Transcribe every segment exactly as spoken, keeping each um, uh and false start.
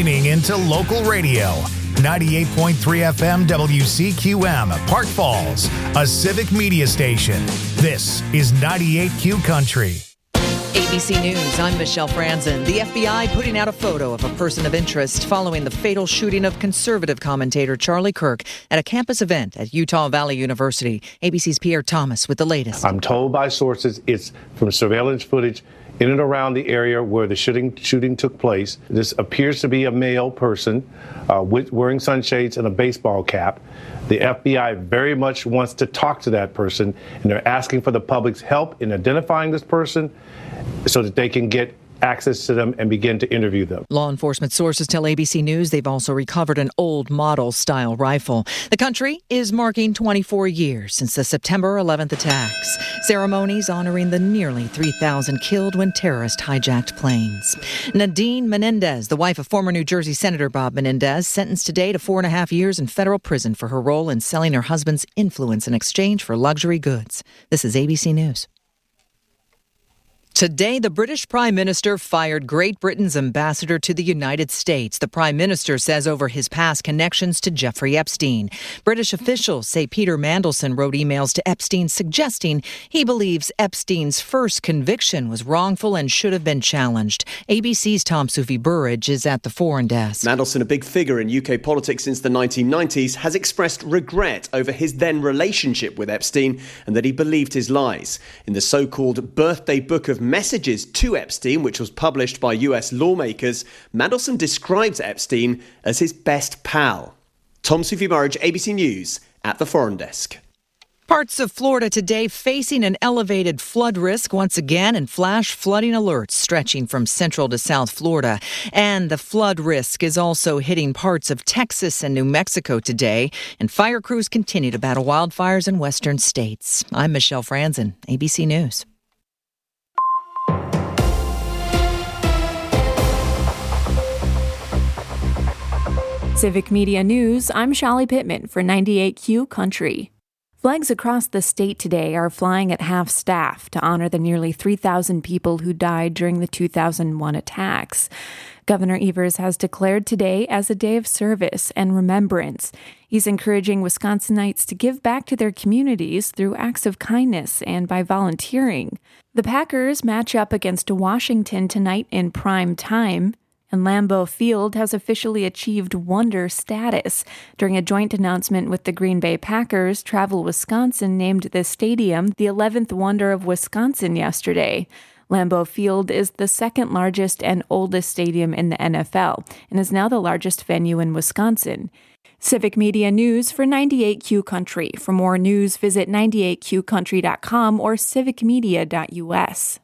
tuning into local radio. ninety-eight point three F M W C Q M, Park Falls, a civic media station. This is ninety-eight Q Country. A B C News, I'm Michelle Franzen. The F B I putting out a photo of a person of interest following the fatal shooting of conservative commentator Charlie Kirk at a campus event at Utah Valley University. A B C's Pierre Thomas with the latest. I'm told by sources it's from surveillance footage in and around the area where the shooting shooting took place. This appears to be a male person uh, with, wearing sunshades and a baseball cap. The F B I very much wants to talk to that person, and they're asking for the public's help in identifying this person so that they can get access to them and begin to interview them. Law enforcement sources tell A B C News they've also recovered an old model-style rifle. The country is marking twenty-four years since the September eleventh attacks. Ceremonies honoring the nearly three thousand killed when terrorists hijacked planes. Nadine Menendez, the wife of former New Jersey Senator Bob Menendez, sentenced today to four and a half years in federal prison for her role in selling her husband's influence in exchange for luxury goods. This is A B C News. Today, the British Prime Minister fired Great Britain's ambassador to the United States. The Prime Minister says over his past connections to Jeffrey Epstein. British officials say Peter Mandelson wrote emails to Epstein suggesting he believes Epstein's first conviction was wrongful and should have been challenged. A B C's Tom Sufi Burridge is at the foreign desk. Mandelson, a big figure in U K politics since the nineteen nineties, has expressed regret over his then relationship with Epstein and that he believed his lies. In the so-called birthday book of messages to Epstein, which was published by U S lawmakers, Mandelson describes Epstein as his best pal. Tom Sufi Burridge, A B C News, at the foreign desk. Parts of Florida today facing an elevated flood risk once again, and flash flooding alerts stretching from central to South Florida. And the flood risk is also hitting parts of Texas and New Mexico today. And fire crews continue to battle wildfires in western states. I'm Michelle Franzen, A B C News. Civic Media News, I'm Shali Pittman for ninety-eight Q Country. Flags across the state today are flying at half-staff to honor the nearly three thousand people who died during the two thousand one attacks. Governor Evers has declared today as a day of service and remembrance. He's encouraging Wisconsinites to give back to their communities through acts of kindness and by volunteering. The Packers match up against Washington tonight in prime time. And Lambeau Field has officially achieved Wonder status. During a joint announcement with the Green Bay Packers, Travel Wisconsin named the stadium the eleventh Wonder of Wisconsin yesterday. Lambeau Field is the second largest and oldest stadium in the N F L and is now the largest venue in Wisconsin. Civic Media News for ninety-eight Q Country. For more news, visit ninety-eight q country dot com or civic media dot u s.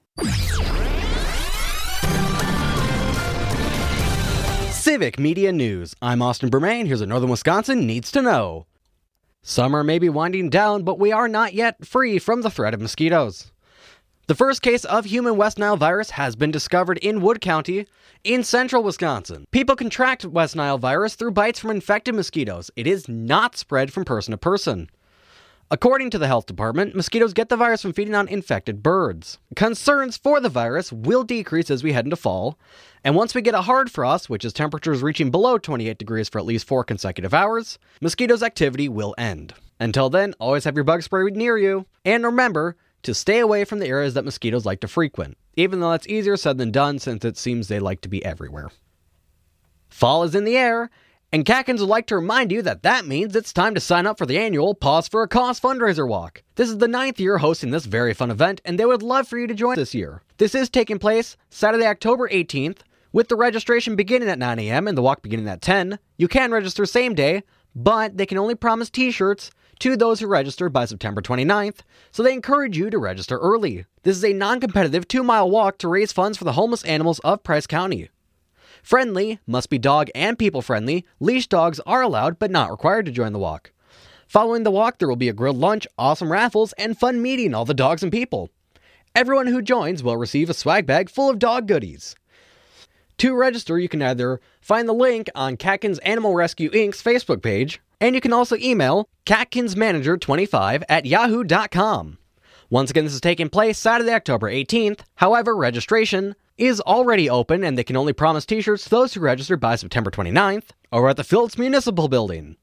Civic Media News. I'm Austin Bermain. Here's what Northern Wisconsin needs to know. Summer may be winding down, but we are not yet free from the threat of mosquitoes. The first case of human West Nile virus has been discovered in Wood County in central Wisconsin. People contract West Nile virus through bites from infected mosquitoes. It is not spread from person to person. According to the health department, mosquitoes get the virus from feeding on infected birds. Concerns for the virus will decrease as we head into fall, and once we get a hard frost, which is temperatures reaching below twenty-eight degrees for at least four consecutive hours, mosquitoes' activity will end. Until then, always have your bug spray near you, and remember to stay away from the areas that mosquitoes like to frequent, even though that's easier said than done since it seems they like to be everywhere. Fall is in the air, and Catkins would like to remind you that that means it's time to sign up for the annual Pause for a Cause fundraiser walk. This is the ninth year hosting this very fun event, and they would love for you to join this year. This is taking place Saturday, October eighteenth, with the registration beginning at nine a.m. and the walk beginning at ten. You can register same day, but they can only promise t-shirts to those who register by September twenty-ninth, so they encourage you to register early. This is a non-competitive two-mile walk to raise funds for the homeless animals of Price County. Friendly, must be dog and people friendly, leash dogs are allowed but not required to join the walk. Following the walk, there will be a grilled lunch, awesome raffles, and fun meeting all the dogs and people. Everyone who joins will receive a swag bag full of dog goodies. To register, you can either find the link on Catkins Animal Rescue Incorporated's Facebook page, and you can also email catkins manager twenty-five at yahoo dot com. Once again, this is taking place Saturday, October eighteenth. However, registration is already open, and they can only promise t-shirts to those who register by September twenty-ninth over at the Phillips Municipal Building.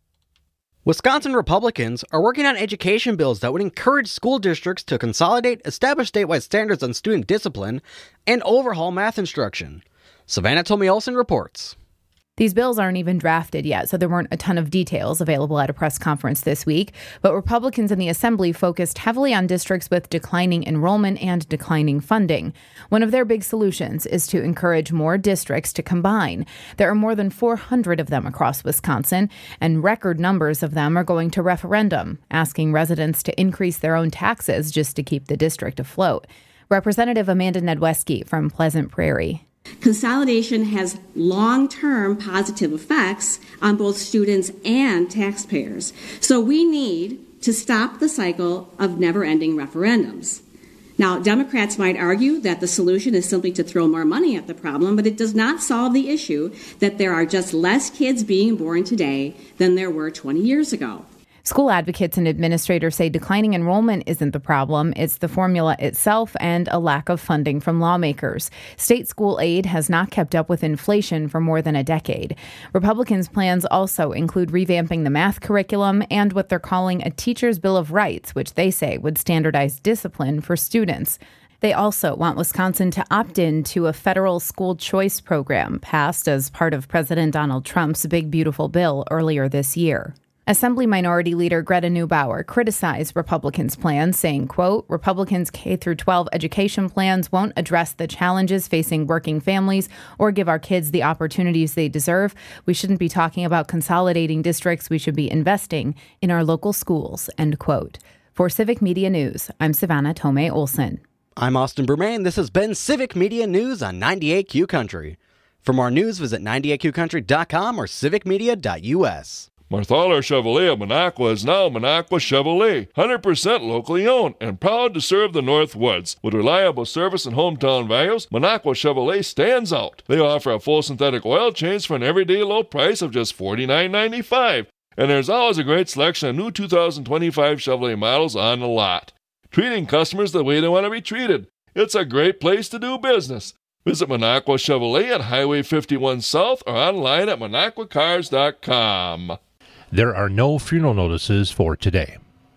Wisconsin Republicans are working on education bills that would encourage school districts to consolidate, establish statewide standards on student discipline, and overhaul math instruction. Savannah Tomei Olsen reports. These bills aren't even drafted yet, so there weren't a ton of details available at a press conference this week. But Republicans in the Assembly focused heavily on districts with declining enrollment and declining funding. One of their big solutions is to encourage more districts to combine. There are more than four hundred of them across Wisconsin, and record numbers of them are going to referendum, asking residents to increase their own taxes just to keep the district afloat. Representative Amanda Nedweski from Pleasant Prairie. Consolidation has long-term positive effects on both students and taxpayers. So we need to stop the cycle of never-ending referendums. Now, Democrats might argue that the solution is simply to throw more money at the problem, but it does not solve the issue that there are just less kids being born today than there were twenty years ago. School advocates and administrators say declining enrollment isn't the problem. It's the formula itself and a lack of funding from lawmakers. State school aid has not kept up with inflation for more than a decade. Republicans' plans also include revamping the math curriculum and what they're calling a teacher's bill of rights, which they say would standardize discipline for students. They also want Wisconsin to opt in to a federal school choice program passed as part of President Donald Trump's Big Beautiful Bill earlier this year. Assembly Minority Leader Greta Neubauer criticized Republicans' plans, saying, quote, Republicans' K through twelve education plans won't address the challenges facing working families or give our kids the opportunities they deserve. We shouldn't be talking about consolidating districts. We should be investing in our local schools, end quote. For Civic Media News, I'm Savannah Tomei Olsen. I'm Austin Bermain. This has been Civic Media News on ninety-eight Q Country. For more news, visit ninety-eight q country dot com or civic media dot u s. Marthaler Chevrolet of Minocqua is now Minocqua Chevrolet, one hundred percent locally owned and proud to serve the Northwoods. With reliable service and hometown values, Minocqua Chevrolet stands out. They offer a full synthetic oil change for an everyday low price of just forty-nine ninety-five. And there's always a great selection of new two thousand twenty-five Chevrolet models on the lot. Treating customers the way they want to be treated. It's a great place to do business. Visit Minocqua Chevrolet at Highway fifty-one South or online at minocqua cars dot com. There are no funeral notices for today.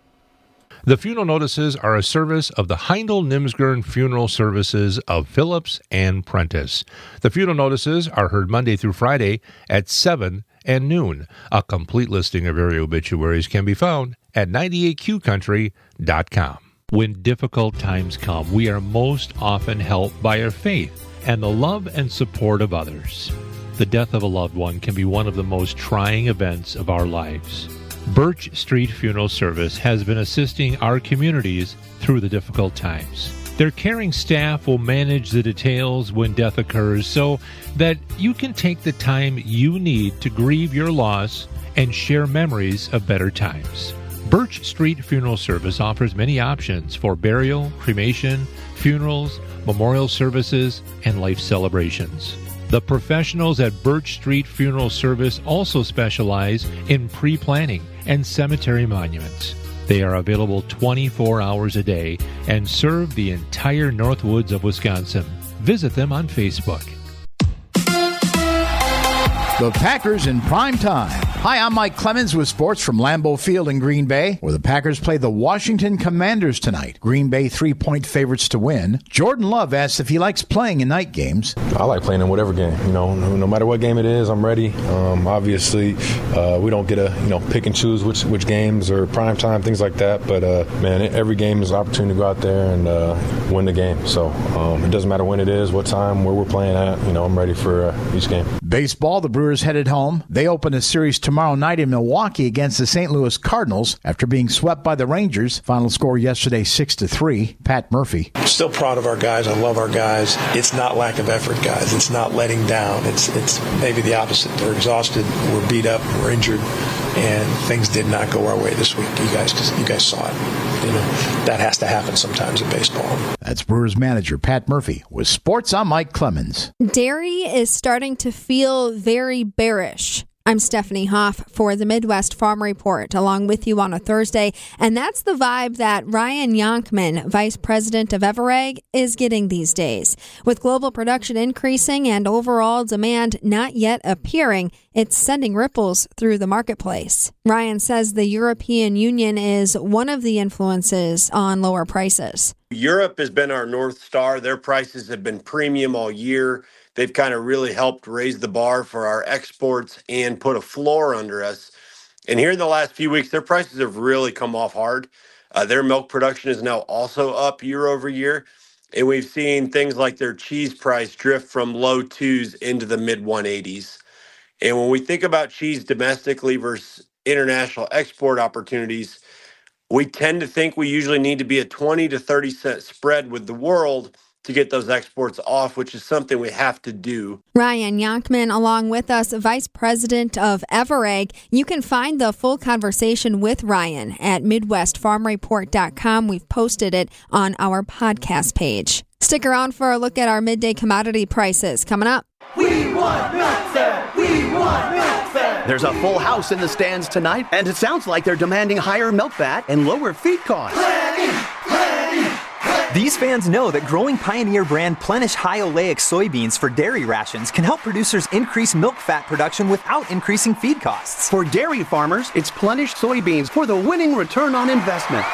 The funeral notices are a service of the Heindel Nimsgren Funeral Services of Phillips and Prentice. The funeral notices are heard Monday through Friday at seven and noon. A complete listing of area obituaries can be found at ninety-eight q country dot com. When difficult times come, we are most often helped by our faith and the love and support of others. The death of a loved one can be one of the most trying events of our lives. Birch Street Funeral Service has been assisting our communities through the difficult times. Their caring staff will manage the details when death occurs so that you can take the time you need to grieve your loss and share memories of better times. Birch Street Funeral Service offers many options for burial, cremation, funerals, memorial services, and life celebrations. The professionals at Birch Street Funeral Service also specialize in pre-planning and cemetery monuments. They are available twenty-four hours a day and serve the entire Northwoods of Wisconsin. Visit them on Facebook. The Packers in prime time. Hi, I'm Mike Clemens with sports from Lambeau Field in Green Bay, where the Packers play the Washington Commanders tonight. Green Bay three-point favorites to win. Jordan Love asks if he likes playing in night games. I like playing in whatever game. You know, no, no matter what game it is, I'm ready. Um, obviously, uh, we don't get to you know pick and choose which which games or prime time, things like that. But uh, man, every game is an opportunity to go out there and uh, win the game. So um, it doesn't matter when it is, what time, where we're playing at. You know, I'm ready for uh, each game. Baseball, the Brewers headed home. They open a series tomorrow night in Milwaukee against the Saint Louis Cardinals after being swept by the Rangers. Final score yesterday, six to three. Pat Murphy. I'm still proud of our guys. I love our guys. It's not lack of effort, guys. It's not letting down. It's it's maybe the opposite. They're exhausted. We're beat up. We're injured, and things did not go our way this week. You guys, because you guys saw it. You know that has to happen sometimes in baseball. That's Brewers manager Pat Murphy. With sports, I'm Mike Clemens. Dairy is starting to feel very bearish. I'm Stephanie Hoff for the Midwest Farm Report, along with you on a Thursday, and that's the vibe that Ryan Yonkman, Vice President of Everegg, is getting these days. With global production increasing and overall demand not yet appearing, it's sending ripples through the marketplace. Ryan says the European Union is one of the influences on lower prices. Europe has been our North Star. Their prices have been premium all year. They've kind of really helped raise the bar for our exports and put a floor under us. And here in the last few weeks, their prices have really come off hard. Uh, their milk production is now also up year over year. And we've seen things like their cheese price drift from low twos into the mid one eighties. And when we think about cheese domestically versus international export opportunities, we tend to think we usually need to be a twenty to thirty cent spread with the world to get those exports off, which is something we have to do. Ryan Yonkman, along with us, Vice President of Everegg. You can find the full conversation with Ryan at midwest farm report dot com. We've posted it on our podcast page. Stick around for a look at our midday commodity prices coming up. We want milk fat! We want milk fat! There's a full house in the stands tonight, and it sounds like they're demanding higher milk fat and lower feed costs. Plenty! Plenty! These fans know that growing Pioneer brand Plenish high oleic soybeans for dairy rations can help producers increase milk fat production without increasing feed costs. For dairy farmers, it's Plenish soybeans for the winning return on investment.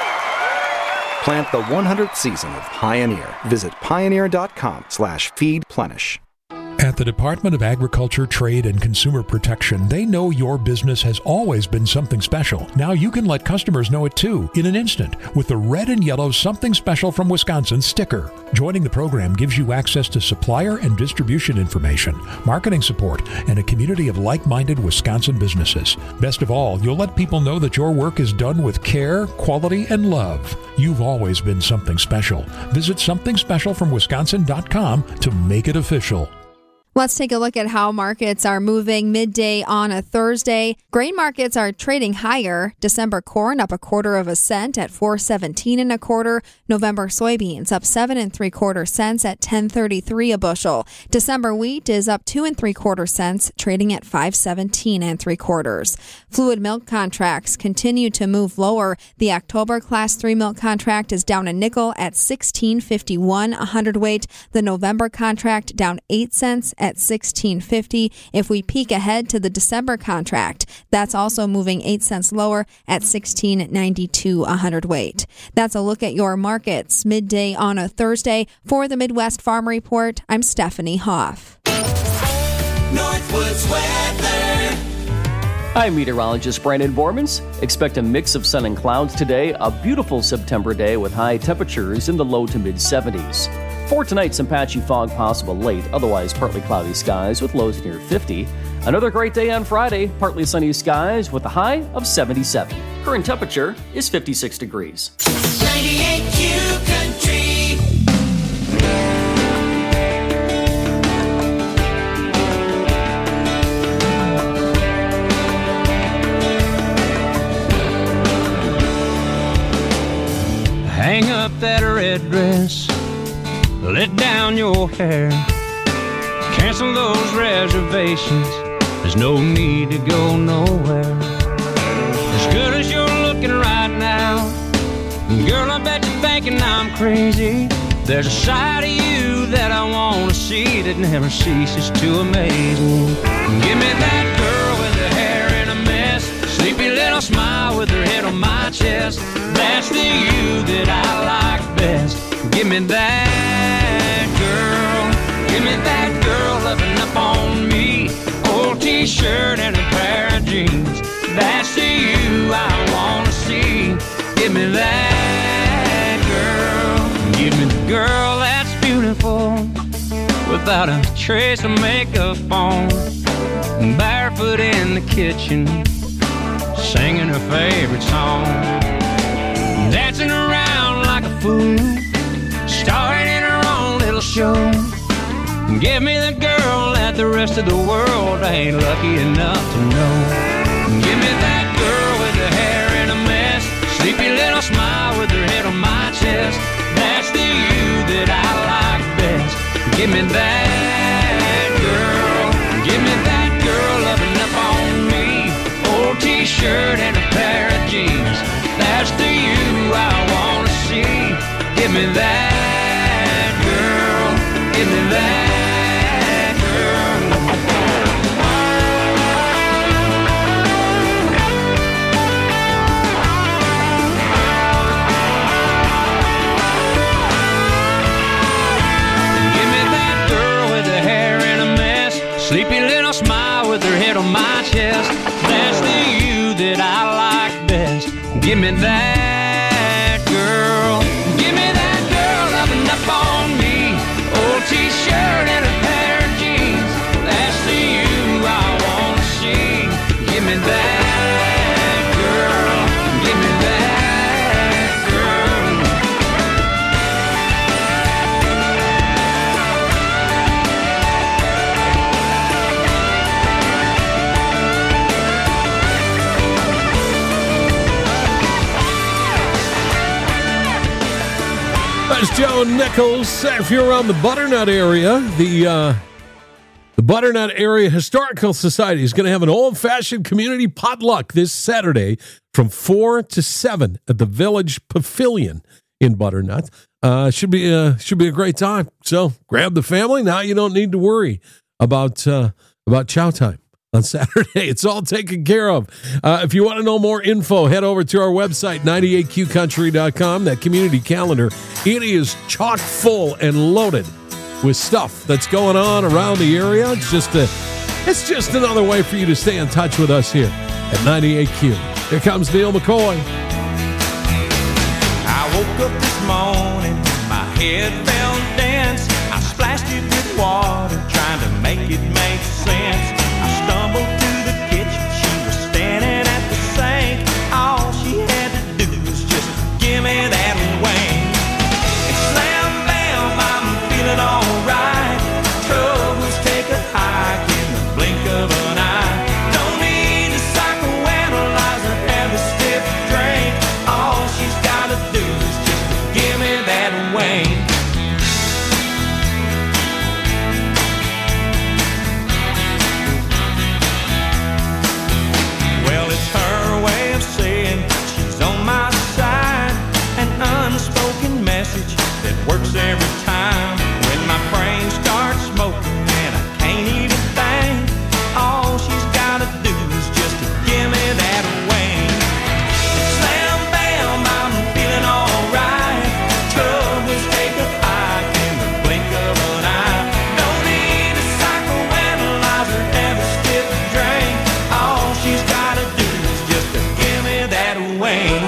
Plant the one hundredth season of Pioneer. Visit pioneer.com slash feed Plenish. At the Department of Agriculture, Trade, and Consumer Protection, they know your business has always been something special. Now you can let customers know it too, in an instant, with the red and yellow Something Special from Wisconsin sticker. Joining the program gives you access to supplier and distribution information, marketing support, and a community of like-minded Wisconsin businesses. Best of all, you'll let people know that your work is done with care, quality, and love. You've always been something special. Visit something special from wisconsin dot com to make it official. Let's take a look at how markets are moving midday on a Thursday. Grain markets are trading higher. December corn up a quarter of a cent at four seventeen and a quarter. November soybeans up seven and three quarter cents at ten thirty-three a bushel. December wheat is up two and three quarter cents, trading at five seventeen and three quarters. Fluid milk contracts continue to move lower. The October class three milk contract is down a nickel at sixteen fifty-one a hundredweight. The November contract down eight cents at sixteen fifty. If we peek ahead to the December contract, that's also moving eight cents lower at sixteen ninety-two a hundredweight. That's a look at your markets midday on a Thursday. For the Midwest Farm Report, I'm Stephanie Hoff. Northwoods weather. I'm meteorologist Brandon Bormans. Expect a mix of sun and clouds today. A beautiful September day with high temperatures in the low to mid seventies. For tonight, some patchy fog possible late, otherwise partly cloudy skies with lows near fifty. Another great day on Friday, partly sunny skies with a high of seventy-seven. Current temperature is fifty-six degrees. ninety-eight Q Country. Hang up that red dress, let down your hair, cancel those reservations, there's no need to go nowhere. As good as you're looking right now, girl, I bet you're thinking I'm crazy. There's a side of you that I want to see that never ceases to amaze me. Give me that girl with her hair in a mess, sleepy little smile with her head on my chest. That's the you that I like best. Give me that girl, give me that girl loving up on me. Old t-shirt and a pair of jeans. That's the you I want to see. Give me that girl, give me the girl that's beautiful, without a trace of makeup on, barefoot in the kitchen, singing her favorite song, dancing around like a fool, starring in her own little show. Give me the girl that the rest of the world ain't lucky enough to know. Give me that girl with her hair in a mess, sleepy little smile with her head on my chest. That's the you that I like best. Give me that girl, give me that girl loving up on t-shirt and a pair of jeans. That's the you I wanna see. Give me that, girl. Give me that, girl. Give me that girl with the hair in a mess, sleepy little smile with her head on my chest. That's the you that I like best. Give me that girl. Give me that girl loving up on me. Old t-shirt and a pair of jeans. That's the you I wanna see. Give me that girl. Give me that girl. That's Joe Nichols. If you're around the Butternut area, the uh, the Butternut Area Historical Society is going to have an old-fashioned community potluck this Saturday from four to seven at the Village Pavilion in Butternut. Uh, should be a, should be a great time. So grab the family. Now you don't need to worry about uh, about chow time on Saturday. It's all taken care of. Uh, if you want to know more info, head over to our website, ninety-eight Q country dot com. That community calendar, it is chock full and loaded with stuff that's going on around the area. It's just a, it's just another way for you to stay in touch with us here at ninety-eight Q. Here comes Neil McCoy. I woke up this morning, my head felt dense. I splashed it with water, trying to make it make sense. I stumbled to the kitchen, she was standing at the sink. All she had to do was just give me that wing. And slam bam, I'm feeling alright. Troubles take a hike in the blink of an eye. Don't need to psychoanalyze or have a stiff drink. All she's gotta do is just give me that wing. Well, it's her way of saying she's on my side. An unspoken message that works every time. When my brain starts smoking and I can't even think, all she's gotta do is just give me that wing. Slam bam, I'm feeling alright. Troubles take a hike in the blink of an eye. Don't need a psychoanalyze or have a stiff drink. All she's gotta do is just give me that wing.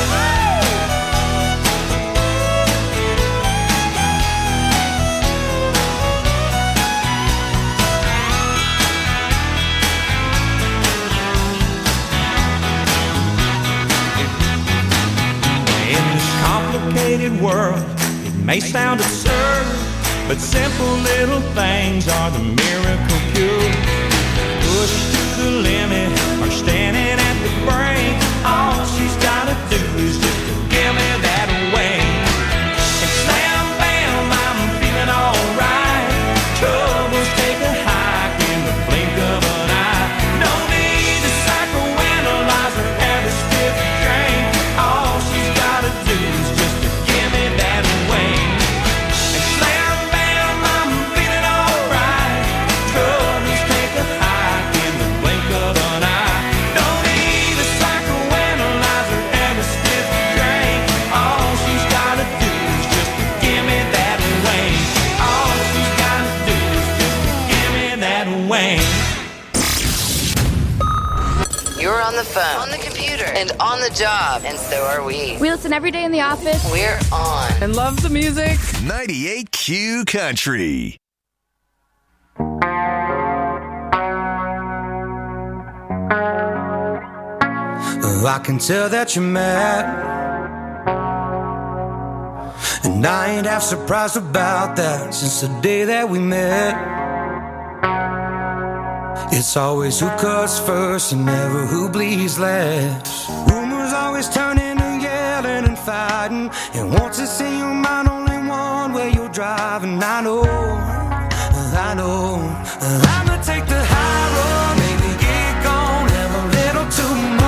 In this complicated world, it may sound absurd, but simple little things are the miracle cure. Pushed to the limit or standing at the brink, all she's gotta do is just give me that wing. And slam bam, I'm feeling alright. Troubles take a hike in the blink of an eye. No need to psychoanalyze or have a stiff drink. All she's gotta do is just give me that wing. And slam bam, I'm feeling alright. Troubles take a hike in the blink of an eye. Don't need a psychoanalyze or have a stiff drink. All she's gotta do is just give me that wing. All she's gotta do is just give me that wing. You're on the phone, on the computer, and on the job, and so are we. We listen every day in the office. We're on. And love the music. ninety-eight Q Country. Oh, I can tell that you're mad, and I ain't half surprised about that. Since the day that we met, it's always who cuts first and never who bleeds last. Rumors always turn into yelling and fighting, and once it's in your mind, only one way you're driving. I know, I know, I'ma take the high road, maybe get gone, have a little too much.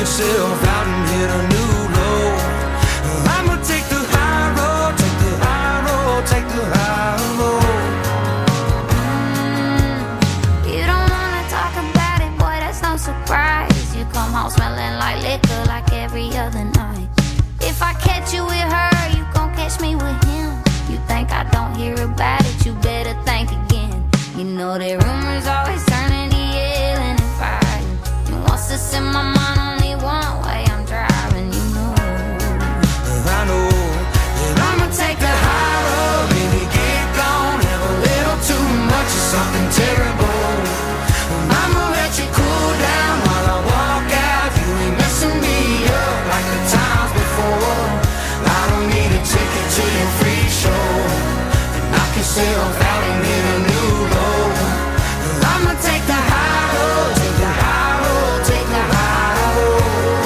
yourself out and hit a new low. I'ma take the high road, take the high road, take the high road. Mm, you don't wanna talk about it, boy, that's no surprise. You come home smelling like liquor like every other night. If I catch you with her, you gon' catch me with him. You think I don't hear about it, you better think again. You know that rumors always turn into yelling and fighting. And once it's in my mind, only one way I'm driving, you know. I know that I'ma take the high road, baby, get gone. Have a little too much of something terrible. I'ma let you cool down while I walk out. You ain't messing me up like the times before. I don't need a ticket to your free show. Knock yourself out and hit a new low. I'ma take the high road, take the high road, take the high road.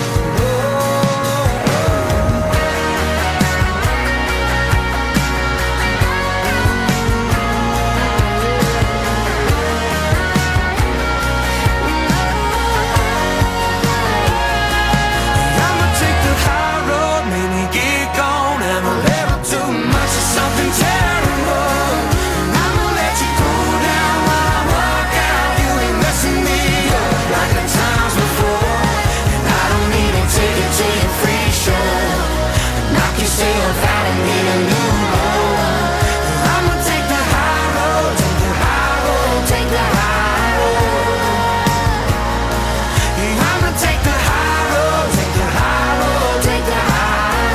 I'ma take the high road, maybe get gone. Have a little too much of something terrible. I'ma let you cool down while I walk out. You ain't messing me up like the times before. And I don't need a ticket to your free show. Knock yourself out and hit a new low. I'ma take the high road, take the high road, take the high road. I'ma take the high road, take the high road, take the high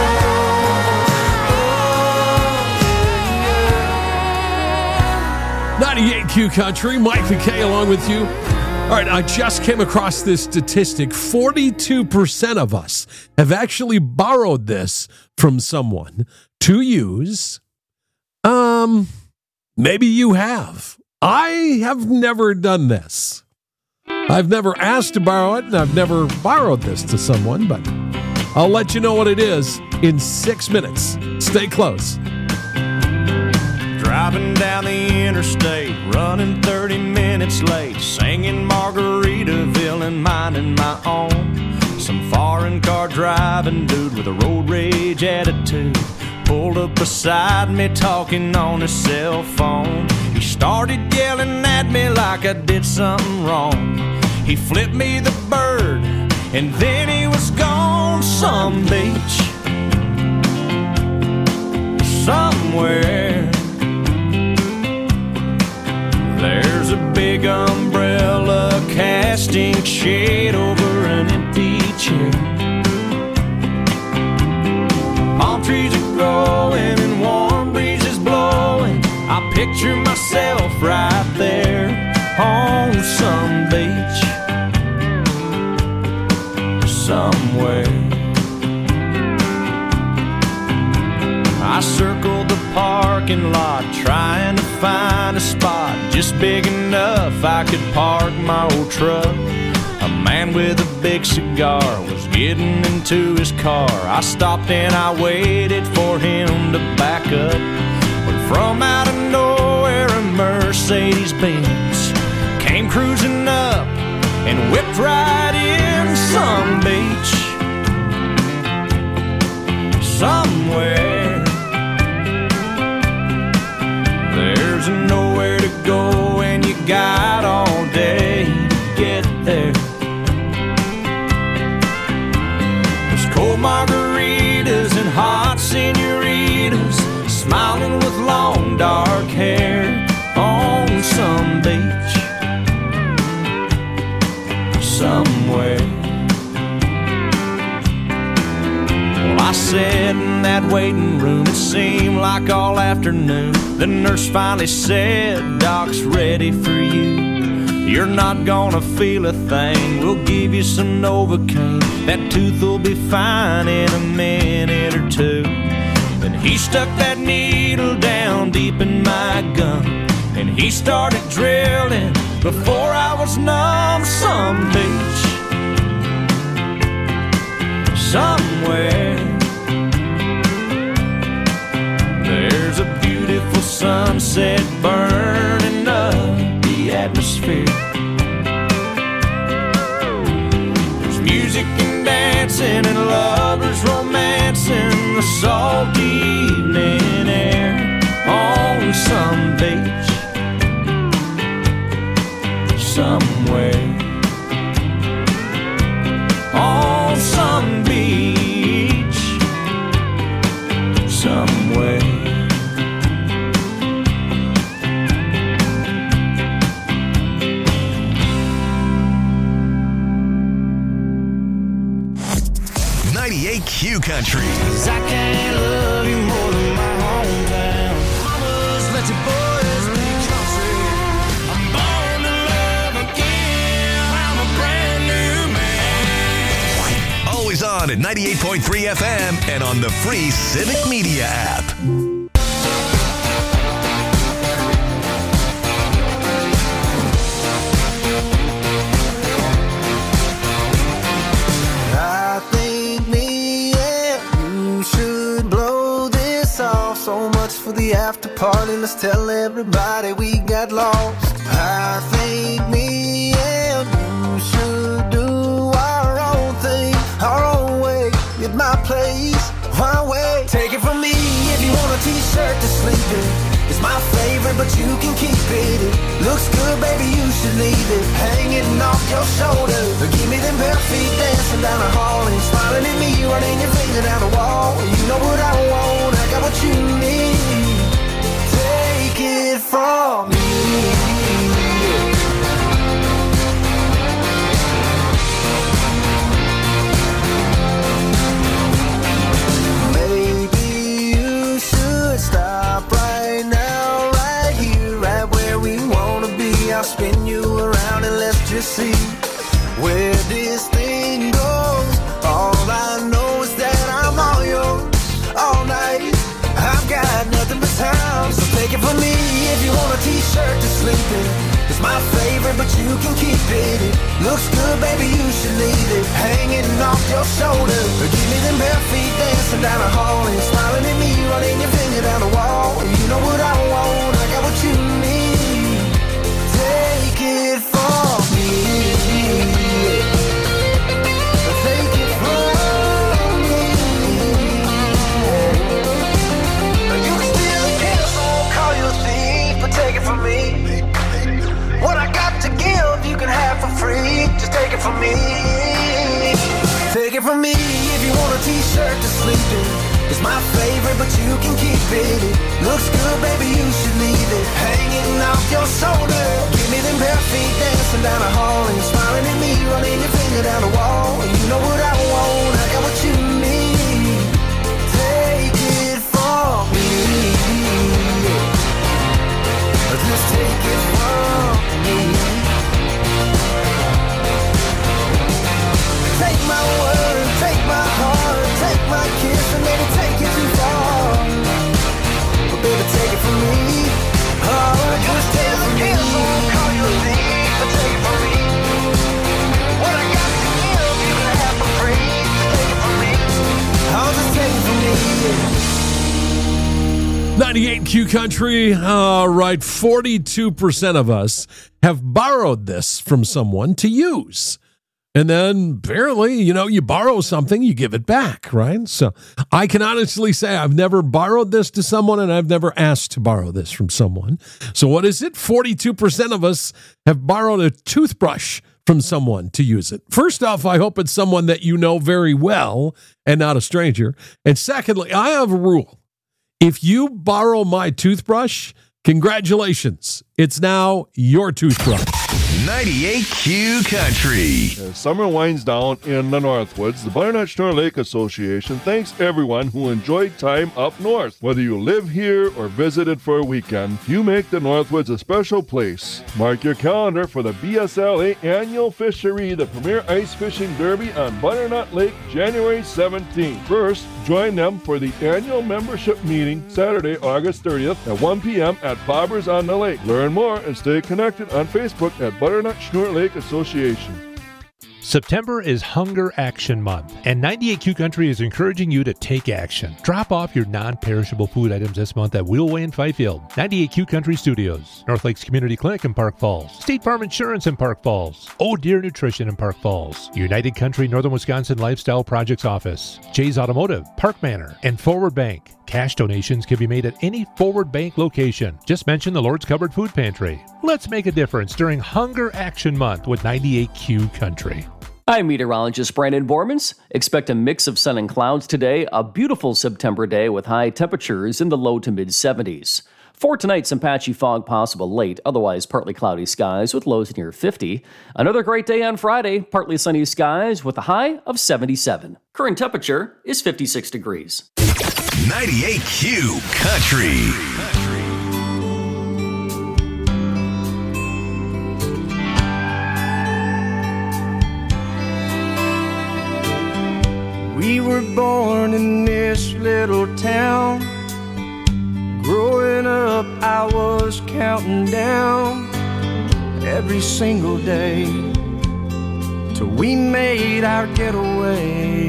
road. ninety-eight Q Country, Mike the K along with you. All right, I just came across this statistic. forty-two percent of us have actually borrowed this from someone to use. Um, maybe you have. I have never done this. I've never asked to borrow it, and I've never borrowed this to someone, but I'll let you know what it is in six minutes. Stay close. Driving down the interstate, running thirty minutes late, singing Margaritaville and minding my own. Some foreign car driving dude with a road rage attitude pulled up beside me talking on his cell phone. He started yelling at me like I did something wrong. He flipped me the bird and then he was gone. Some beach somewhere, there's a big umbrella casting shade over an empty chair. Palm trees are growing and warm breezes blowing. I picture myself right there on some beach somewhere. I circled the parking lot trying to find a spot just big enough I could park my old truck. A man with a big cigar was getting into his car. I stopped and I waited for him to back up. When from out of nowhere a Mercedes Benz came cruising up and whipped right in. Some beach somewhere, there's nowhere to go and you got all day to get there. There's cold margaritas and hot senoritas smiling with long dark hair on some beach somewhere. Well, I sat in that waiting room, it seemed like all afternoon. The nurse finally said, "Doc's ready for you. You're not gonna feel a thing. We'll give you some Novocaine. That tooth will be fine in a minute or two." Then he stuck that needle down deep in my gum, and he started drilling before I was numb. Some beach somewhere, there's a beautiful sunset burning up the atmosphere. There's music dancing and lovers romancing the salty evening air on some beach somewhere. On some beach somewhere. ninety-eight Q Country. Cause I can't love you more than my hometown. Mamas, let your boys be country. I'm born to love again. I'm a brand new man. Always on at ninety-eight point three F M and on the free Civic Media app. I think me and you should blow this off. So much for the after party. Let's tell everybody we got lost. I think me and you should do our own thing, our own way, at my place, my way. Take it from me if you want a t-shirt to sleep in. It's my favorite, but you can keep it. It looks good, baby, you should leave it hanging off your shoulder. Give me them bare feet dancing down the hall and smiling at me, running your finger down the wall. You know what I want, I got what you need. Take it from me. Maybe you should stop right now, right here, right where we wanna be. I'll spin you around and let's just see where this thing goes. All I know is that I'm all yours all night. I've got nothing but time, so take it from me if you want a t-shirt to sleep in. It's my favorite, but you can keep it. It looks good, baby, you should leave it hanging off your shoulder. Give me them bare feet dancing down the hall and smiling at me, running your finger down the wall. You know what I want, I got what you need. Take it from me. Take it from me. You can still kill, so I won't call you a thief, but take it from me. What I got to give, you can have for free. Just take it from me. Take it from me if you want a t-shirt to sleep in. It's my favorite, but you can keep it. It looks good, baby, you should leave it hanging off your shoulder. Give me them bare feet dancing down the hall and smiling at me, running your finger down the wall. You know what I want, I got what you need. Take it from me. Just take it from me. Take my word, take my heart, take my kiss, and maybe take it too far. But baby, take it from me. Oh, just take it from me. I won't call you a thief, but take it from me. What I got to give, you can have for free. Just take it from me. I'll just take it from me. ninety-eight Q Country. All right, forty-two percent of us have borrowed this from someone to use. And then apparently, you know, you borrow something, you give it back, right? So I can honestly say I've never borrowed this to someone and I've never asked to borrow this from someone. So what is it? forty-two percent of us have borrowed a toothbrush from someone to use it. First off, I hope it's someone that you know very well and not a stranger. And secondly, I have a rule. If you borrow my toothbrush, congratulations. It's now your toothbrush. ninety-eight Q Country. As summer winds down in the Northwoods, the Butternut Schnorr Lake Association thanks everyone who enjoyed time up north. Whether you live here or visited for a weekend, you make the Northwoods a special place. Mark your calendar for the B S L A Annual Fishery, the Premier Ice Fishing Derby on Butternut Lake, January seventeenth. First, join them for the annual membership meeting Saturday, August thirtieth at one p.m. at Bobbers on the Lake. Learn more and stay connected on Facebook at Butternut Schnorr Lake Association. September is Hunger Action Month, and ninety-eight Q Country is encouraging you to take action. Drop off your non-perishable food items this month at Wheelway in Fifield, ninety-eight Q Country Studios, North Lakes Community Clinic in Park Falls, State Farm Insurance in Park Falls, Oh Deer Nutrition in Park Falls, United Country Northern Wisconsin Lifestyle Projects Office, Jay's Automotive, Park Manor, and Forward Bank. Cash donations can be made at any Forward Bank location. Just mention the Lord's Cupboard Food Pantry. Let's make a difference during Hunger Action Month with ninety-eight Q Country. I'm meteorologist Brandon Bormans. Expect a mix of sun and clouds today, a beautiful September day with high temperatures in the low to mid seventies. For tonight, some patchy fog possible late, otherwise partly cloudy skies with lows near fifty. Another great day on Friday, partly sunny skies with a high of seventy-seven. Current temperature is fifty-six degrees. ninety-eight Q Country. We were born in this little town. Growing up, I was counting down every single day till we made our getaway.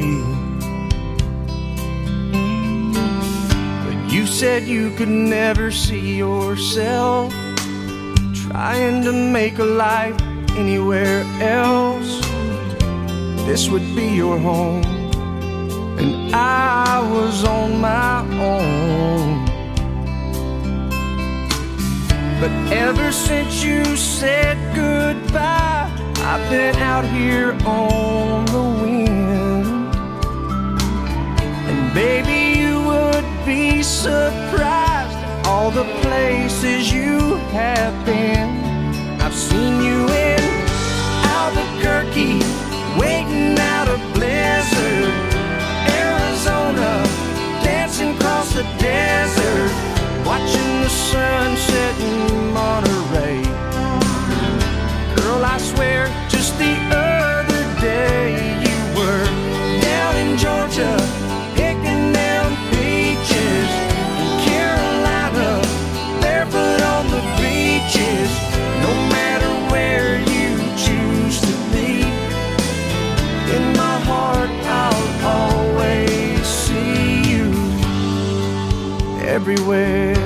But you said you could never see yourself trying to make a life anywhere else. This would be your home, and I was on my own. But ever since you said goodbye, I've been out here on the wind. And baby, you would be surprised at all the places you have been. I've seen you in Albuquerque, waiting out a blizzard, Arizona, dancing across the desert, watching the sun set in Monterey. Girl, I swear, just the other day you were down in Georgia, picking down peaches, in Carolina, barefoot on the beaches. No matter where you choose to be, in my heart I'll always see you everywhere.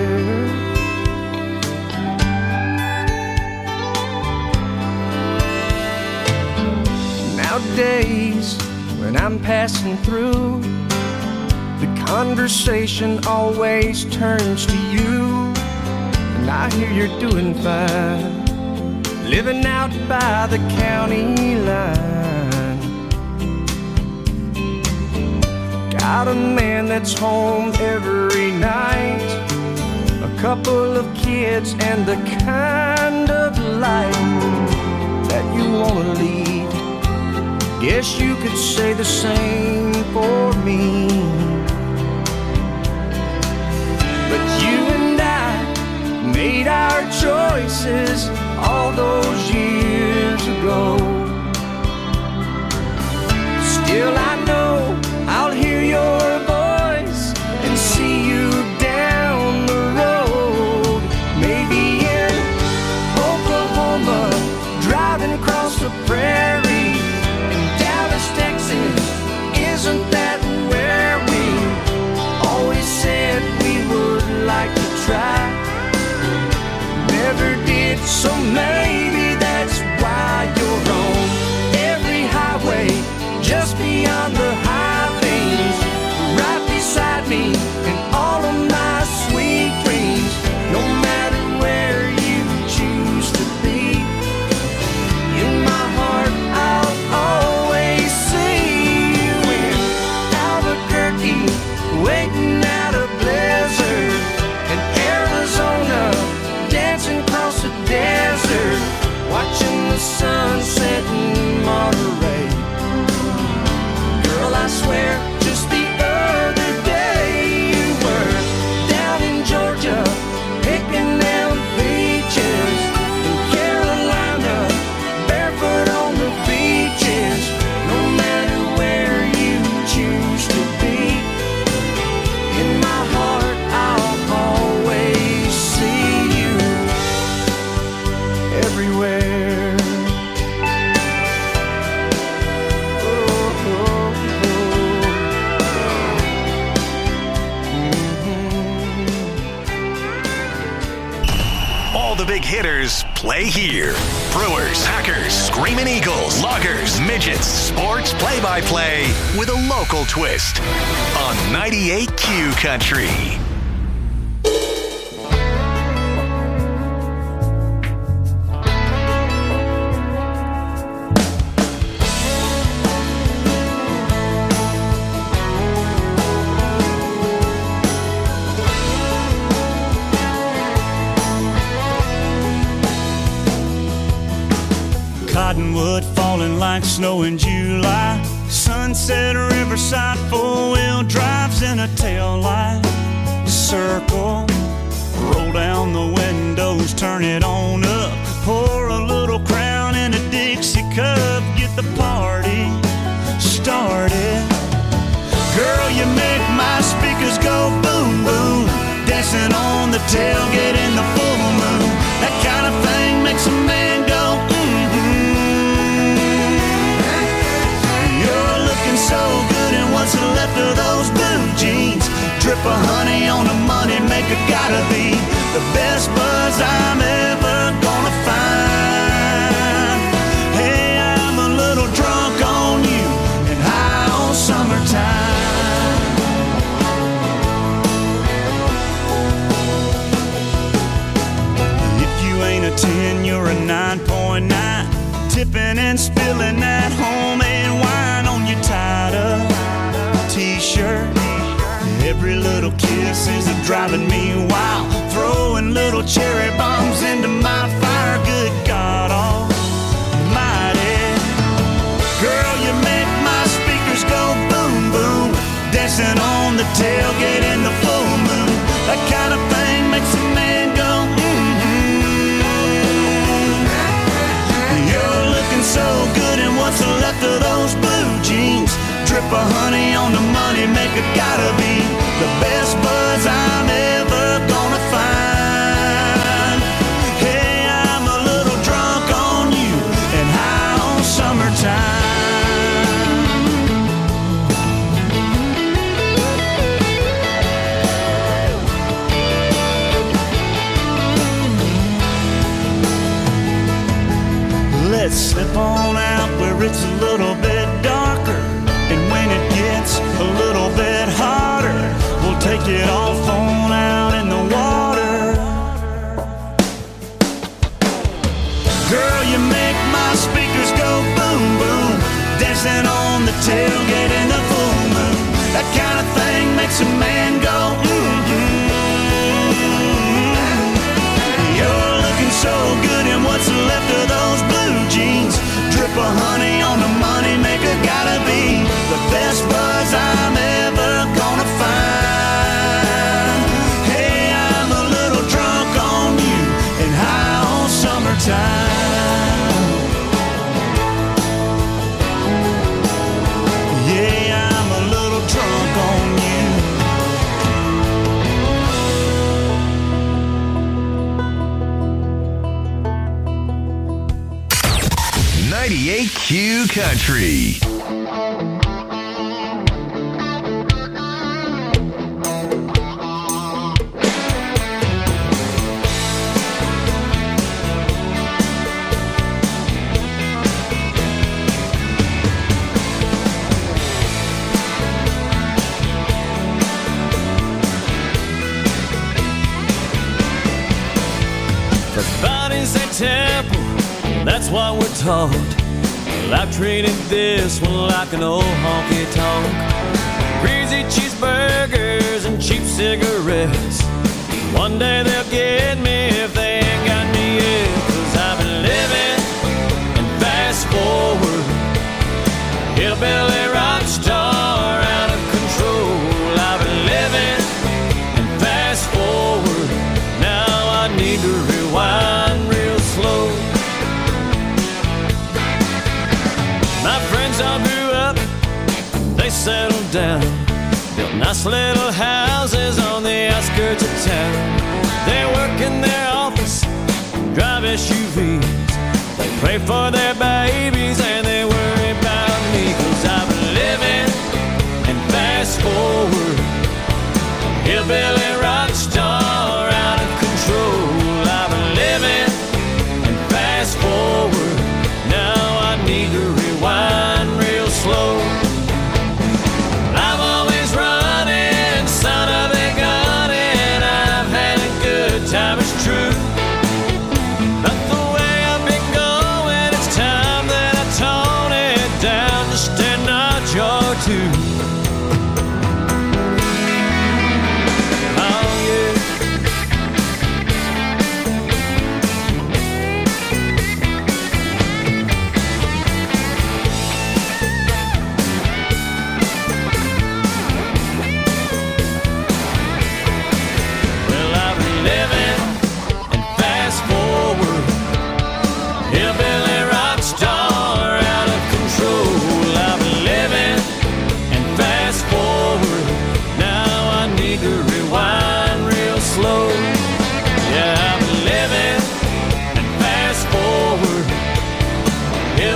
Nowadays, when I'm passing through, the conversation always turns to you. And I hear you're doing fine, living out by the county line. Got a man that's home every night, a couple of kids, and the kind of life that you want to lead. Guess you could say the same for me. But you and I made our choices all those years ago. Still I know I'll hear your voice and see you down the road. Maybe in Oklahoma, driving across the prairie. In Dallas, Texas, isn't that where we always said we would like to try? Never did, so maybe that's why you're on every highway, just beyond the high things, right beside me in all of my sweet dreams. No matter where you choose to be, in my heart I'll always see you in Albuquerque, waiting out a blizzard, in Arizona, dancing across the desert, play here. Brewers, Packers, Screaming Eagles, Loggers, Midgets, sports play-by-play with a local twist on ninety-eight Q Country. Cottonwood falling like snow in July. Sunset Riverside, four-wheel drives in a tail light. Circle, roll down the windows, turn it on up. Pour a little Crown in a Dixie cup. Get the party started. Girl, you make my speakers go boom, boom. Dancing on the tailgate in the full moon. That kind of thing makes a man go so good, and what's left of those blue jeans? Drip of honey on the money maker, gotta be the best buzz I'm ever gonna find. Hey, I'm a little drunk on you and high on summertime. If you ain't a ten, you're a nine point nine. Tipping and spilling that homemade wine on your tied up t-shirt. Every little kiss is a driving me wild. Throwing little cherry bombs into my fire. Good God almighty. Girl, you make my speakers go boom, boom. Dancing on the tailgate in the full moon. That kind of thing makes a man go so good, and what's left of those blue jeans? Drip of honey on the money maker, gotta be the best buzz I'm ever gonna find. Hey, I'm a little drunk on you and high on summertime. Let's slip on out where it's a little bit darker, and when it gets a little bit hotter, we'll take it off on out in the water. Girl, you make my speakers go boom, boom. Dancing on the tailgate in the full moon. That kind of thing makes a man go mm-hmm. You're looking so good, and what's left of those blue jeans? Drip of honey on the money maker, gotta be the best buzz I'm ever gonna find. Hey, I'm a little drunk on you and high on summertime. Yeah, I'm a little drunk on you. ninety-eight Q Country. The body's a temple, that's what we're taught. Well, I've treated this one like an old honky-tonk. Greasy cheeseburgers and cheap cigarettes. One day they'll get me if they ain't got me yet. Cause I've been living and fast forward. Hillbilly rock star out of control. I've been living and fast forward. Now I need to rewind real slow. My friends all grew up, they settled down, built nice little houses on the outskirts of town. They work in their office, drive S U Vs. They pray for their babies and they worry about me. Cause I've been living and fast forward. Hillbilly rock star out of control. I've been living and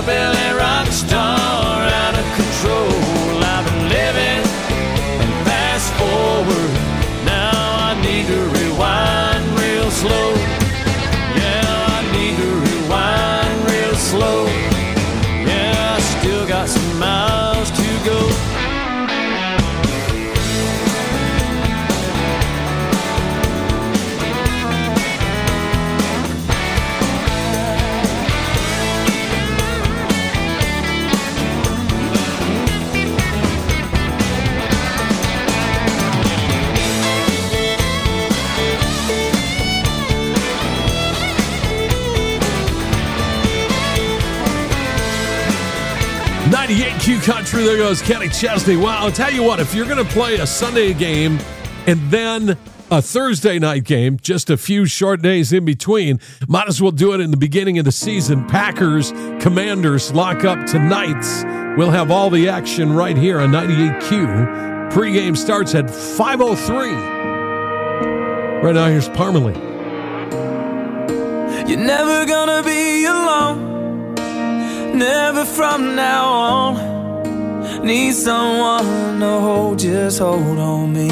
hillbilly rock star out of control. I've been living and fast forward. Now I need to rewind real slow. Yeah, I need to rewind real slow. Yeah, I still got some miles to go. ninety-eight Q Country, there goes Kenny Chesney. Well, I'll tell you what, if you're going to play a Sunday game and then a Thursday night game, just a few short days in between, might as well do it in the beginning of the season. Packers, Commanders lock up tonight. We'll have all the action right here on ninety-eight Q. Pre-game starts at five oh three. Right now, here's Parmalee. You're never gonna be alone. Never from now on. Need someone to hold, just hold on me.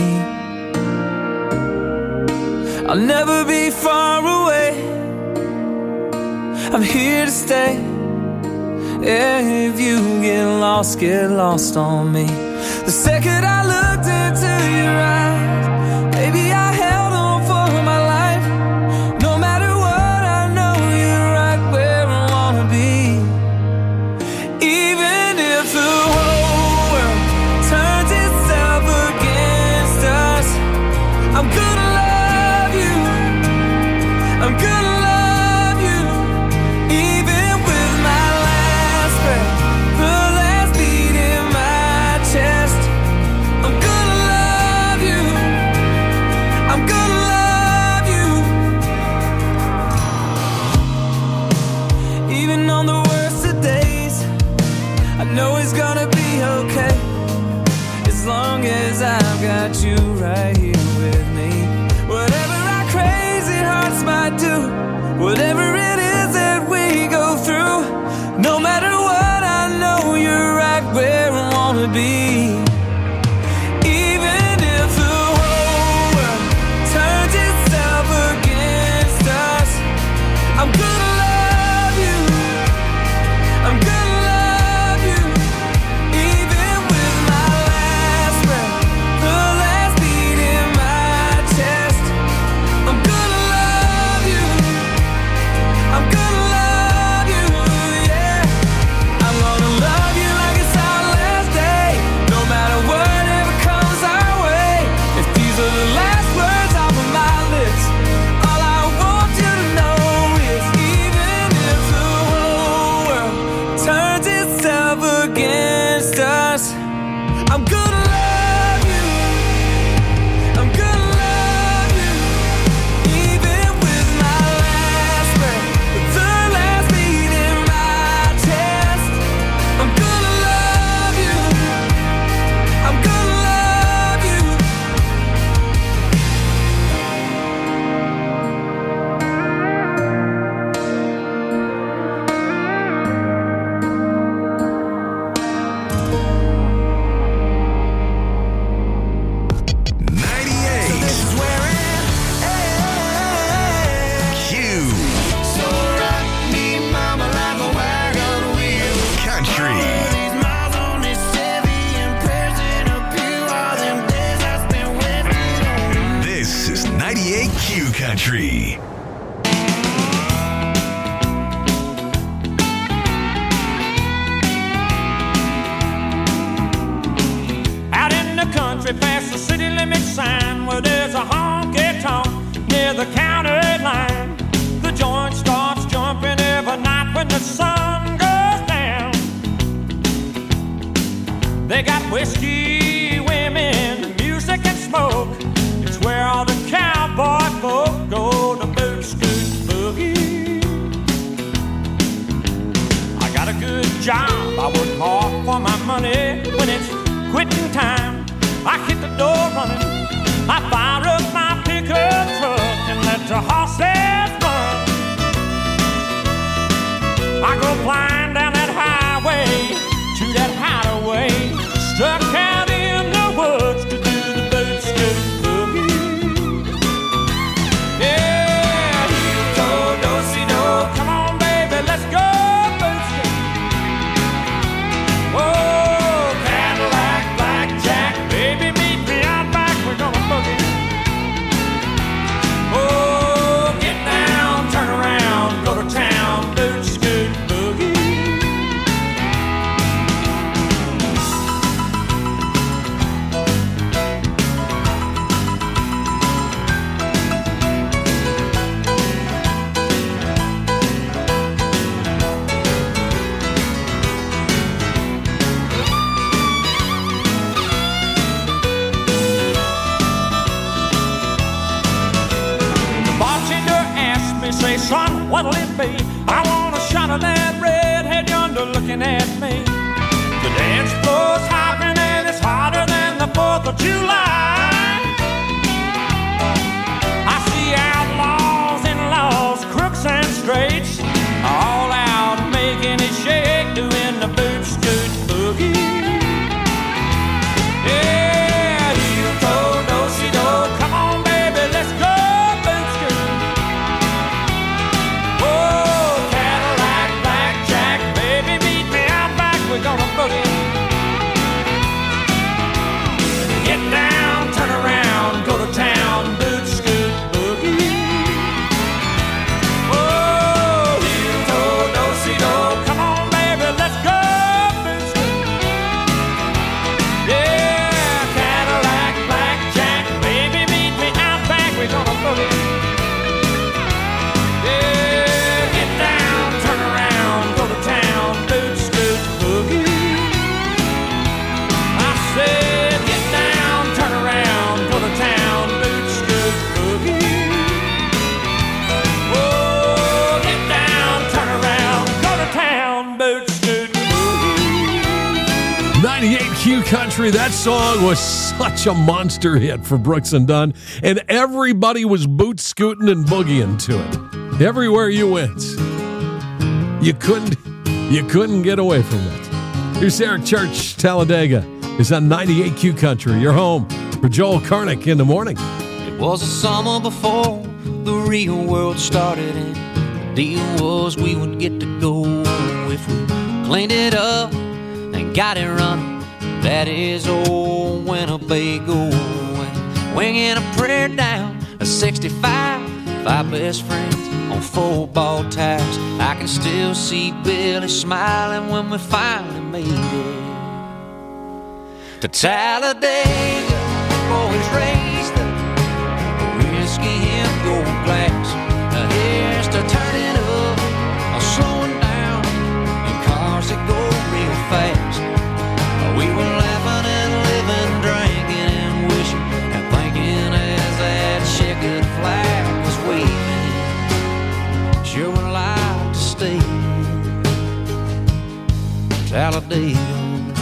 I'll never be far away. I'm here to stay. Yeah, if you get lost, get lost on me. The second I looked into your eyes, baby, I held on for my life. No matter what, I know you're right where I wanna be. Even if the whole world turns itself against us, I'm gonna love you. I'm gonna love you. Even with my last breath, the last beat in my chest, I'm gonna love you. I'm gonna love you. Even on the worst of days, I know it's gonna be okay, as long as I've got you right here with me. Whatever our crazy hearts might do, whatever it is that we go through, no matter what, I know you're right where I wanna be. Even if the whole world turns itself against us, I'm gonna love you. I'm gonna love you. Even with my last breath, the last beat in my chest, I'm gonna love you. I'm gonna love you, yeah. I'm gonna love you like it's our last day, no matter whatever comes our way. If these are the last words off of my lips, all I want you to know is, even if the whole world turns itself against us, I'm gonna love you. I'm gonna love you. Even with my last breath, the last beat in my chest, I'm gonna love you. I'm gonna love you. ninety-eight Q So rock me, mama, like a wagon wheel. Country. These miles on this Chevy and prayers in a pew, all them days I spent with you. This is ninety-eight Q Country. Out in the country past the city limit sign, where there's a honky-tonk near the county line. The joint starts jumping every night when the sun goes down. They got whiskey, women, music and smoke. It's where all the cowboy folk go to boot scoot boogie. I got a good job, I work hard for my money. When it's quitting time, I hit the door running. I fire up my pickup truck and let the horses run. I go flying down that highway looking at me. The dance floor's hopping and it's hotter than the fourth of July. I see outlaws and laws, crooks and straights, all out making it shake, doing the boot scoot boogie. Yeah, heel toe, do-si-do, come on baby, let's go boot scoot. Oh, Cadillac, blackjack, baby, meet me out back, we're gonna boogie. Get down, turn around, go to town, boot scoot boogie. Oh, heel toe, do-si-do, come on baby, let's go boot scoot. Yeah, Cadillac, blackjack, baby, meet me out back, we're gonna boogie. Yeah, get down, turn around, go to town, boot scoot boogie. I said, get down, turn around, go to town, boot scoot boogie. Oh, get down, turn around, go to town, boot scoot boogie. ninety-eight Q Country, that song was such a monster hit for Brooks and Dunn, and everybody was boot scooting and boogieing to it. Everywhere you went, you couldn't, you couldn't get away from it. Here's Eric Church, Talladega. It's on ninety-eight Q Country, your home for Joel Karnick in the morning. It was the summer before the real world started, and the deal was we would get to go if we cleaned it up and got it running. That is old Winnebago, and winging a prayer down a sixty-five, five best friends on football tires. I can still see Billy smiling when we finally made it to Talladega. Boys raised the whiskey in gold glass. Now here's to turning up, or slowing down in cars that go real fast. We were laughing and living, drinking and wishing and thinking as that checkered flag was waving. Sure would like to stay in Talladega.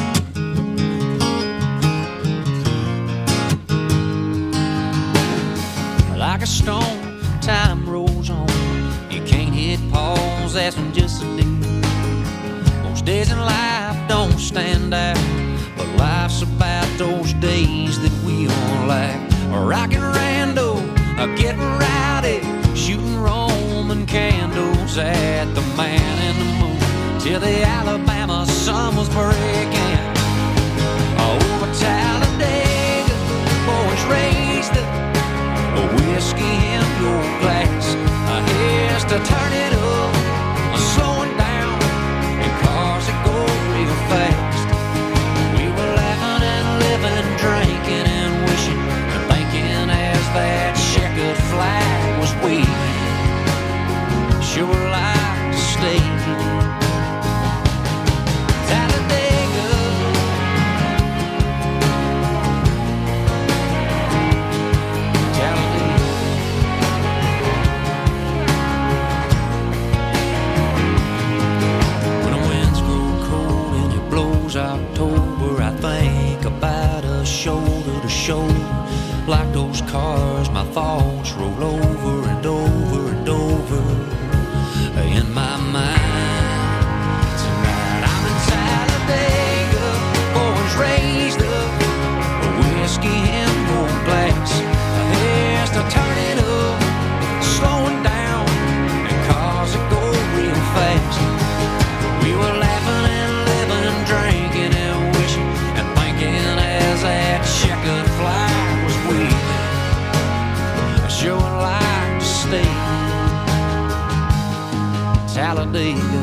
Like a stone, time rolls on. You can't hit pause, that's when just a day. Most days in life don't stand out, but life's about those days that we all like. Rockin' rando, getting rowdy, shooting Roman candles at the Man in the Moon, till the Alabama sun was breaking. Over Talladega, boys raised the whiskey in your glass. Here's to turn it up, slowing down in cars that go real fast. We were laughing and living, drinking and wishing and thinking as that checkered flag was waving. Sure like to stay Talladega. October, I think about us shoulder to shoulder. Like those cars, my thoughts roll over and over and over in my mind. Tonight I'm in Talladega, boys raised up, whiskey in gold glass. Here's to turn it up, slowing down, and cars that go real fast. We were laughing and living, drinking and wishing and thinking as that checkered flag was waving. I sure would like to stay Talladega.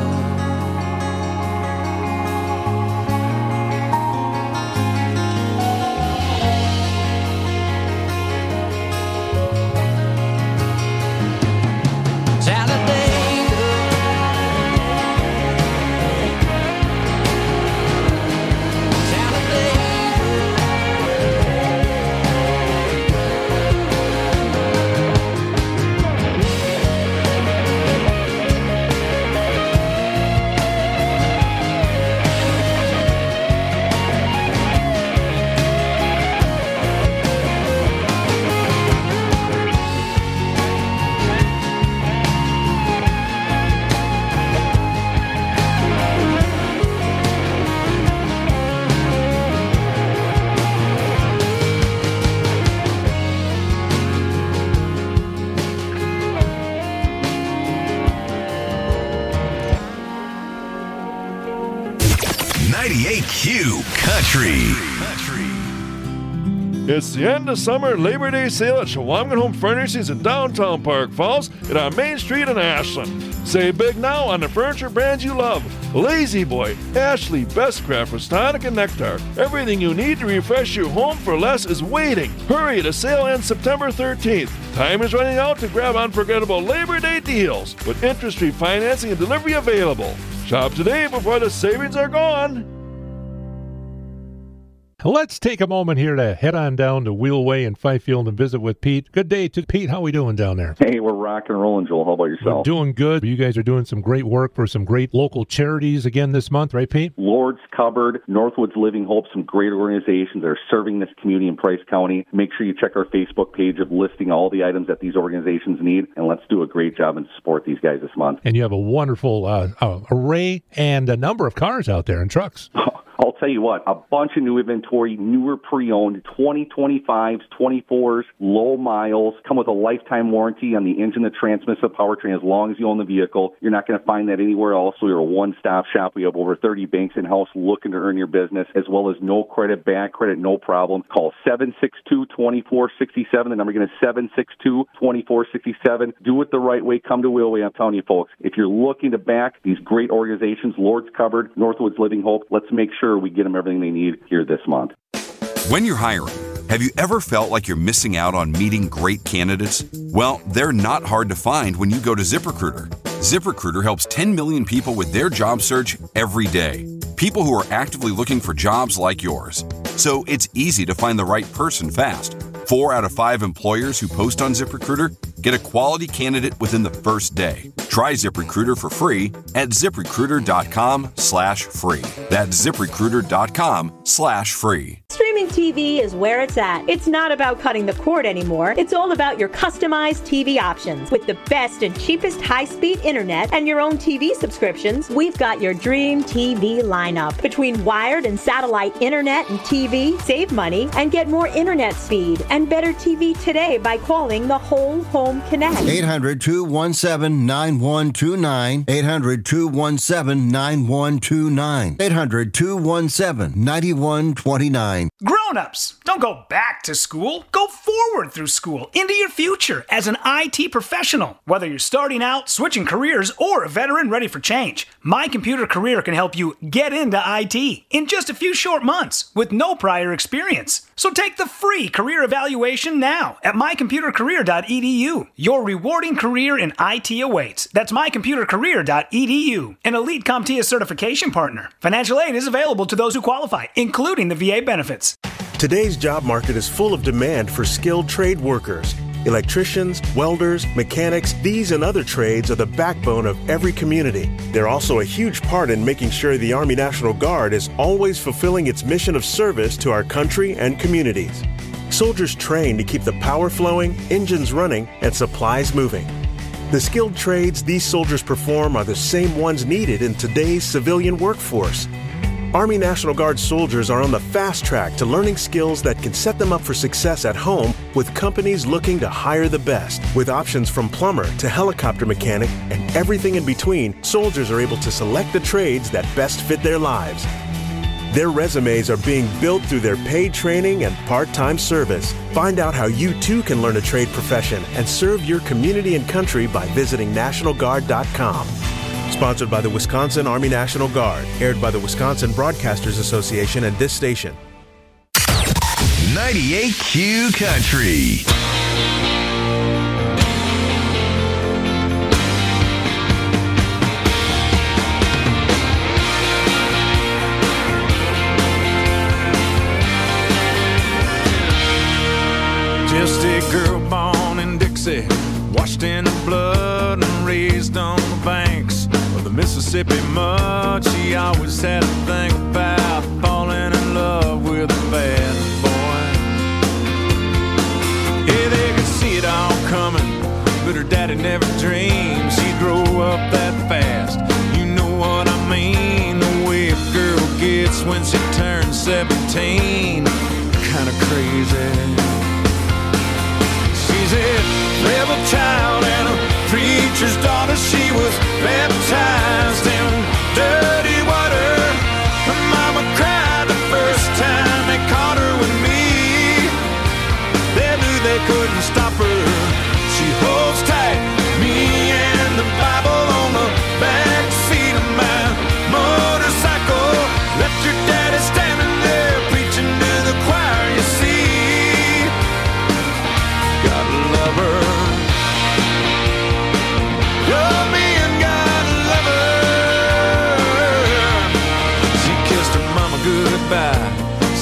ninety-eight Q Country. It's the end of summer Labor Day sale at Chequamegon Home Furnishings in downtown Park Falls and on Main Street in Ashland. Save big now on the furniture brands you love. Lazy Boy, Ashley, Bestcraft, Rustonic, and Nectar. Everything you need to refresh your home for less is waiting. Hurry, the sale ends September thirteenth. Time is running out to grab unforgettable Labor Day deals with interest-free financing and delivery available. Shop today before the savings are gone. Let's take a moment here to head on down to Wheelway in Fifield and visit with Pete. Good day to Pete. How are we doing down there? Hey, we're rocking and rolling, Joel. How about yourself? We're doing good. You guys are doing some great work for some great local charities again this month, right, Pete? Lord's Cupboard, Northwoods Living Hope, some great organizations that are serving this community in Price County. Make sure you check our Facebook page of listing all the items that these organizations need, and let's do a great job and support these guys this month. And you have a wonderful uh, uh, array and a number of cars out there and trucks. I'll tell you what, a bunch of new inventory, newer pre-owned, twenty twenty-fives, twenty-fours, low miles, come with a lifetime warranty on the engine, the transmission, the powertrain, as long as you own the vehicle. You're not going to find that anywhere else. We're a one-stop shop. We have over thirty banks in-house looking to earn your business, as well as no credit, bad credit, no problem. Call seven six two, two four six seven. The number again is seven six two, two four six seven. Do it the right way. Come to Wheelway. I'm telling you, folks, if you're looking to back these great organizations, Lord's Cupboard, Northwoods Living Hope, let's make sure we get them everything they need here this month. When you're hiring, have you ever felt like you're missing out on meeting great candidates? Well, they're not hard to find when you go to ZipRecruiter. ZipRecruiter helps ten million people with their job search every day. People who are actively looking for jobs like yours. So it's easy to find the right person fast. Four out of five employers who post on ZipRecruiter get a quality candidate within the first day. Try ZipRecruiter for free at ZipRecruiter.com slash free. That's ZipRecruiter.com slash free. Streaming T V is where it's at. It's not about cutting the cord anymore. It's all about your customized T V options. With the best and cheapest high-speed internet and your own T V subscriptions, we've got your dream T V lineup. Between wired and satellite internet and T V, save money and get more internet speed and better T V today by calling the Whole Home Connect. eight hundred, two one seven, nine one two nine. eight hundred, two one seven, nine one two nine. eight hundred, two one seven, nine one two nine. Grown-ups, don't go back to school. Go forward through school into your future as an I T professional. Whether you're starting out, switching careers, or a veteran ready for change, My Computer Career can help you get into I T in just a few short months with no prior experience. So take the free career evaluation now at my computer career dot e d u. Your rewarding career in I T awaits. That's my computer career dot e d u. An Elite CompTIA certification partner. Financial aid is available to those who qualify, including the V A benefits. Today's job market is full of demand for skilled trade workers. Electricians, welders, mechanics, these and other trades are the backbone of every community. They're also a huge part in making sure the Army National Guard is always fulfilling its mission of service to our country and communities. Soldiers train to keep the power flowing, engines running, and supplies moving. The skilled trades these soldiers perform are the same ones needed in today's civilian workforce. Army National Guard soldiers are on the fast track to learning skills that can set them up for success at home with companies looking to hire the best. With options from plumber to helicopter mechanic and everything in between, soldiers are able to select the trades that best fit their lives. Their resumes are being built through their paid training and part-time service. Find out how you too can learn a trade profession and serve your community and country by visiting national guard dot com. Sponsored by the Wisconsin Army National Guard. Aired by the Wisconsin Broadcasters Association and this station. ninety-eight Q Country. Just a girl born in Dixie, washed in the blood and raised on the banks of the Mississippi mud. She always had a thing about falling in love with a bad boy. Yeah, they could see it all coming, but her daddy never dreamed she'd grow up that fast. You know what I mean, the way a girl gets when she turns seventeen, kinda crazy. She's a rebel child and a preacher's daughter. She was baptized in dirty water. My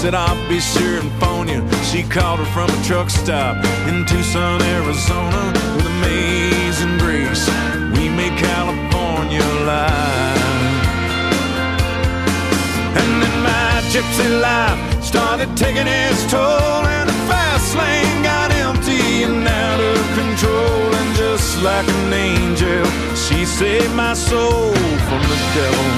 said I'll be sure and phone you. She called her from a truck stop in Tucson, Arizona. With amazing grace, we made California live. And then my gypsy life started taking its toll, and the fast lane got empty and out of control. And just like an angel, she saved my soul from the devil.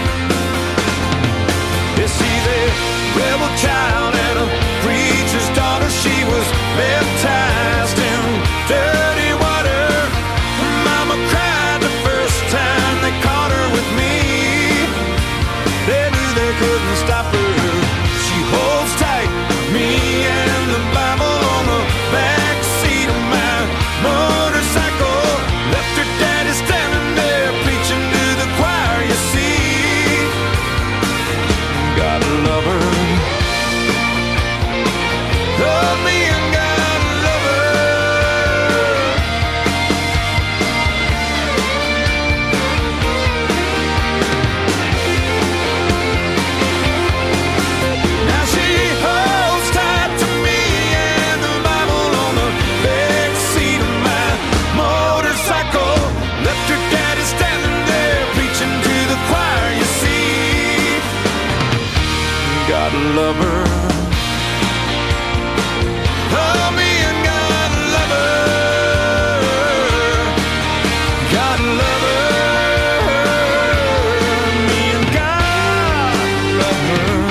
Yes, she's a rebel child and a preacher's daughter. She was baptized in dirty water. Mama cried the first time they caught her with me. They knew they couldn't stop her. She holds tight, me and the Bible on the back seat of my motorcycle. Left her daddy standing there preaching to the choir, you see. Gotta love her. Love me and gotta love her. Now she holds tight to me and the Bible on the back seat of my motorcycle. Left her daddy standing there preaching to the choir, you see. Gotta love her. Love me and gotta love her. Gotta love her. Me and gotta love her.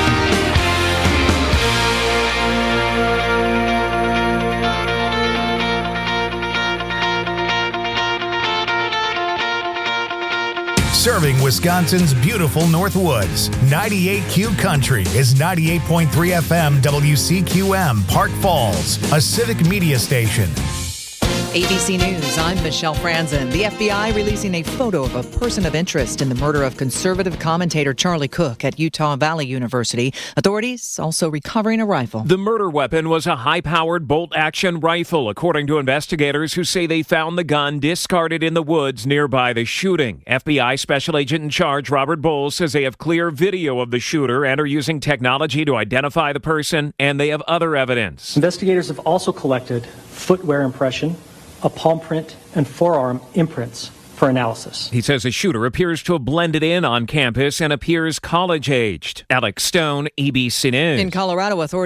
Serving Wisconsin's beautiful North Woods. ninety-eight Q Country is ninety-eight point three F M W C Q M, Park Falls, a civic media station. A B C News, I'm Michelle Franzen. The F B I releasing a photo of a person of interest in the murder of conservative commentator Charlie Cook at Utah Valley University. Authorities also recovering a rifle. The murder weapon was a high-powered bolt-action rifle, according to investigators who say they found the gun discarded in the woods nearby the shooting. F B I Special Agent in Charge Robert Bowles says they have clear video of the shooter and are using technology to identify the person, and they have other evidence. Investigators have also collected footwear impression, a palm print, and forearm imprints for analysis. He says the shooter appears to have blended in on campus and appears college-aged. Alex Stone, A B C News. In Colorado, authorities